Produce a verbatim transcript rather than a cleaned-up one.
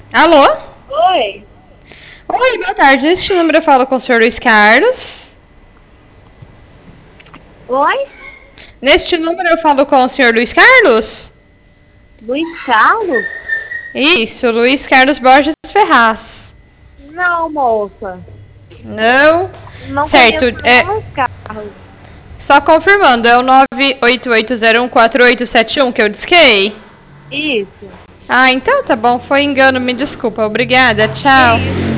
Alô? Oi? Oi, boa tarde. Neste número eu falo com o senhor Luiz Carlos. Oi? Neste número eu falo com o senhor Luiz Carlos? Luiz Carlos? Isso, Luiz Carlos Borges Ferraz. Não, moça. Não? Não Certo, conheço é, nenhum Luiz Carlos. só confirmando, é o nove oito oito zero um quatro oito sete um que eu disquei? Isso. Ah, então tá bom, foi engano, me desculpa. Obrigada, Que tchau. isso?